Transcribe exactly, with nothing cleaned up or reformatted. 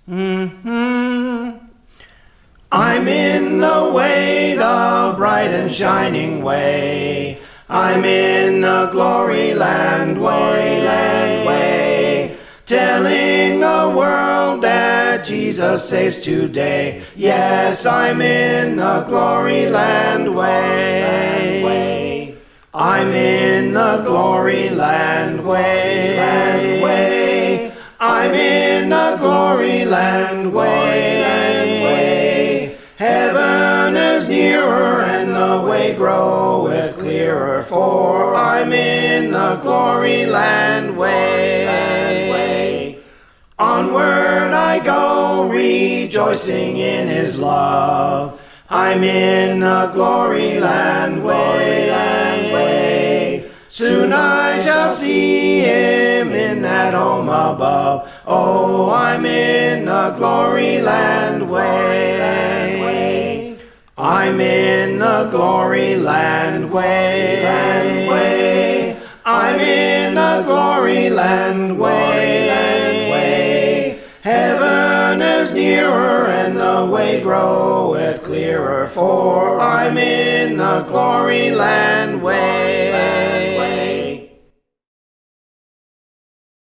Mm-hmm. I'm in the way, the bright and shining way. I'm in the glory land way, land way, telling the world that Jesus saves today. Yes, I'm in the glory land way. I'm in the glory land way, land way. I'm in the glory land way, land way. Heaven is nearer and the way groweth clearer, for I'm in the glory land way, land way. Onward I go, rejoicing in his love. I'm in the glory land way, land way. Soon I shall see him in that home above. Oh, I'm in the glory land way, land way. I'm in the glory land way, land way. I'm in the glory land way, land way. Heaven is nearer and the way groweth clearer, for I'm in the glory land way.